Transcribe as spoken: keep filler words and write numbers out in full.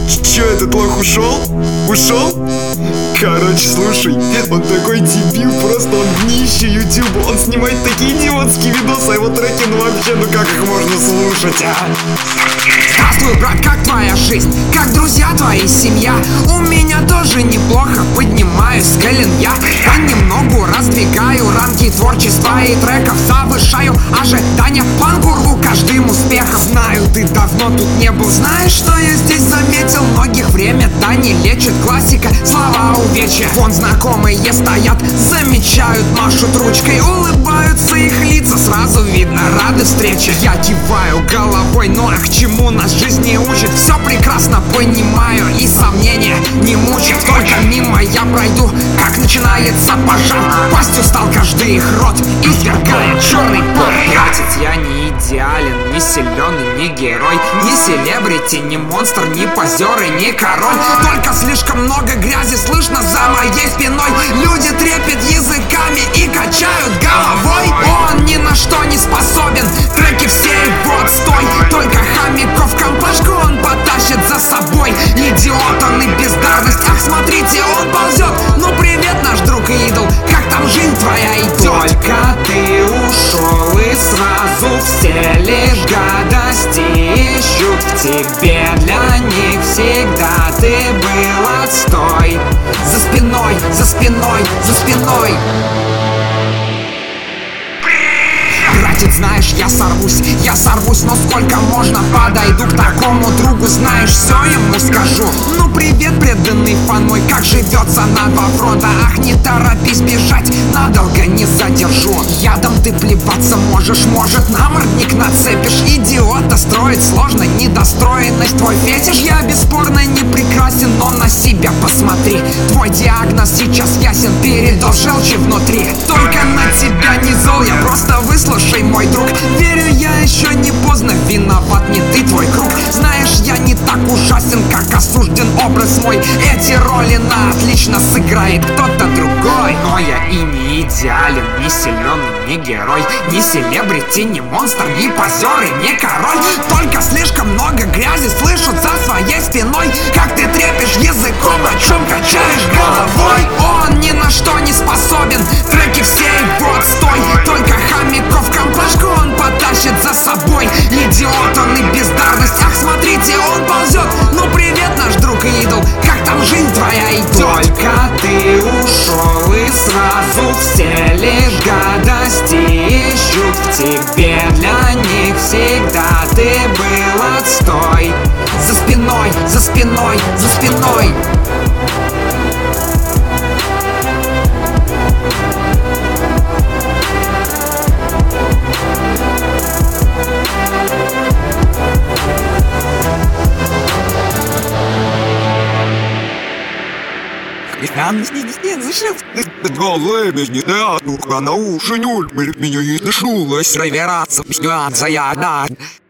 Чё, этот лох ушел? Ушел? Короче, слушай, он такой дебил, просто он днище ютуба. Он снимает такие идиотские видосы, а его треки, ну вообще, ну как их можно слушать, а? Здравствуй, брат, как твоя жизнь? Как друзья твои, семья? У меня тоже неплохо, поднимаюсь с колен я. Понемногу раздвигаю рамки творчества и треков, завышаю ожидания, планку рву каждым успехом. Знаю, ты давно тут не был, знаешь, что я здесь заметил? Многих время да не лечит, классика, слова увечья. Вон знакомые стоят, замечают, машут ручкой, улыбаются их лица, сразу видно, рады встрече. Я киваю головой, ну а к чему нас жизнь не учит? Все прекрасно понимаю и сомнения не мучат. Только мимо я пройду, как начинается пожар. Пастью стал каждый их рот, извергая черный пар. Братец, я не идеален, не силен и не герой, не селебрити, не монстр, не позер и не король. Только слишком много грязи слышно за моей спиной. Люди трепят языками и качают головой. Он ни на что не способен, треки все его отстой. Только хомяков компашку он потащит за собой. Идиот он и бездарность, ах, смотрите, он ползет. Ну привет, наш друг и идол, как там жизнь твоя идет? Только ты ушел и сразу все лишь гадости ищут в тебе. Для них всегда ты был отстой. За спиной, за спиной, за спиной. Братец, знаешь, я сорвусь, я сорвусь, но сколько можно? Подойду к такому другу, знаешь, все ему скажу. Ну привет, преданный фан мой, как живется на два фронта? Ах, не торопись бежать, надолго не задержу. Ядом ты плеваться можешь, может намордник нацепишь. Идиота строить сложно, недостроенность твой фетиш. Я бесспорно не прекрасен, но на себя посмотри. Твой диагноз сейчас ясен, передоз желчи внутри. Только на тебя не зол, я просто выслушай, мой друг. Верю, я еще не поздно, виноват не ты, твой круг. Знаешь, я не так ужасен, как осужден образ мой. Эти роли на отлично сыграет кто-то другой. Но я и не идеален, не силен, не герой, не селебрити, не монстр, не позер и не король. Только слишком много грязи слышат за своей спиной. Как ты трепишь языком, о чем качаешь головой? Он ни на что не способен, треки все его отстой. Только хомяков компашку он потащит за собой. Идиот он и бездарность, ах, смотрите, он ползет. Ну привет, наш друг и идол, как там жизнь твоя идет? Только ты ушел и сразу все лишь гадости ищут в тебе. Для них всегда ты был отстой. За спиной, за спиной, за спиной. Голые без не да, ну-ка на уши нюль, меня не слышалось. Проверяться, пьян, заядать.